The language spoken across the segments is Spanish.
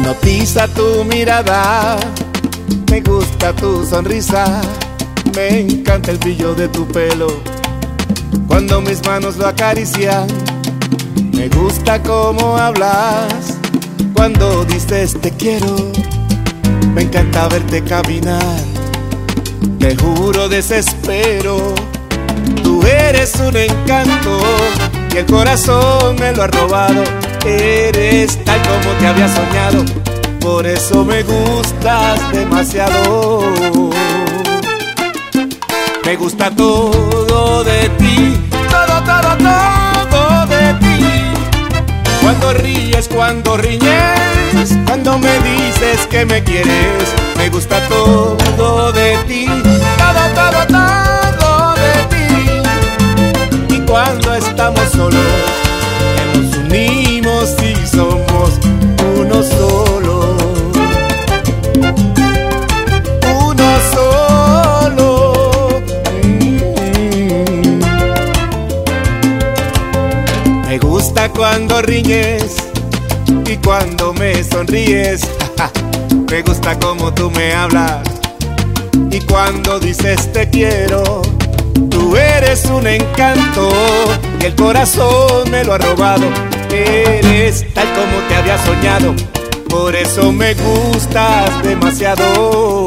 hipnotiza tu mirada, me gusta tu sonrisa, me encanta el brillo de tu pelo cuando mis manos lo acarician. Me gusta cómo hablas cuando dices te quiero, me encanta verte caminar, te juro desespero. Tú eres un encanto y el corazón me lo ha robado. Eres tal como te había soñado, por eso me gustas demasiado. Me gusta todo de ti, todo, todo, todo de ti. Cuando ríes, cuando riñes, cuando me dices que me quieres. Me gusta todo de ti, todo, todo, todo de ti. Y cuando estamos solos, nos unimos y somos uno solo. Uno solo. Me gusta cuando riñes y cuando me sonríes. Me gusta como tú me hablas y cuando dices te quiero. Tú eres un encanto y el corazón me lo ha robado. Eres tal como te había soñado, por eso me gustas demasiado.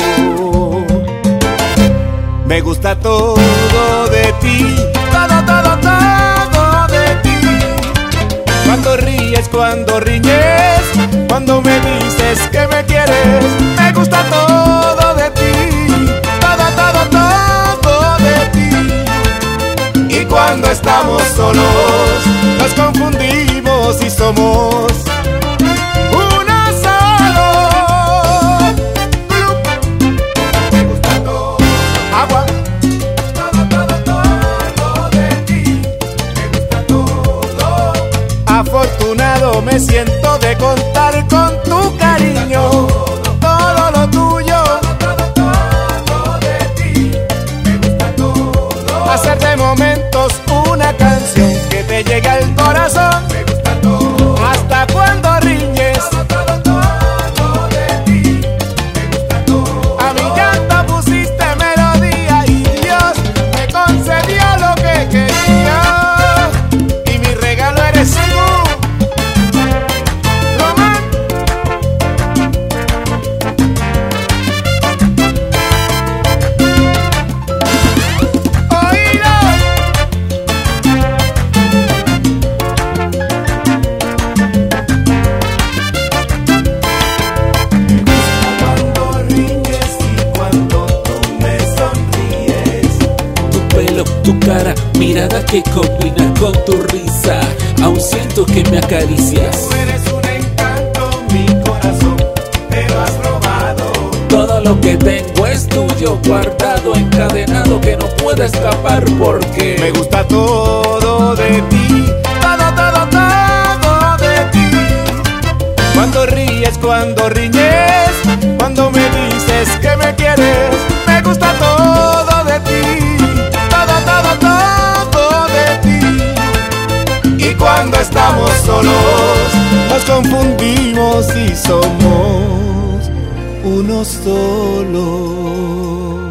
Me gusta todo de ti, todo, todo, todo de ti. Cuando ríes, cuando riñes, cuando me dices que me quieres. Me gusta todo de ti, todo, todo, todo de ti. Y cuando estamos solos, nos confundimos y somos uno solo. Me gusta todo, agua, todo, todo, todo de ti. Me gusta todo. Afortunado me siento de contar con tu cariño. Todo lo tuyo, todo de ti. Me gusta todo. Hacer de momentos una canción que te llegue al corazón. Me gusta todo. Hasta cuando riñes, todo, todo de ti. Me gusta todo. A mi llanto pusiste melodía y Dios me concedió lo que quería. Y mi regalo eres tú. Tu cara, mirada que combina con tu risa. Aún siento que me acaricias. Tú eres un encanto, mi corazón te lo has robado. Todo lo que tengo es tuyo, guardado, encadenado, que no puede escapar porque me gusta todo de ti, todo, todo, todo de ti. Cuando ríes, cuando riñes, cuando me dices que me quieres. Me gusta todo de ti, todo, todo, todo de ti. Y cuando estamos solos, nos confundimos y somos uno solo.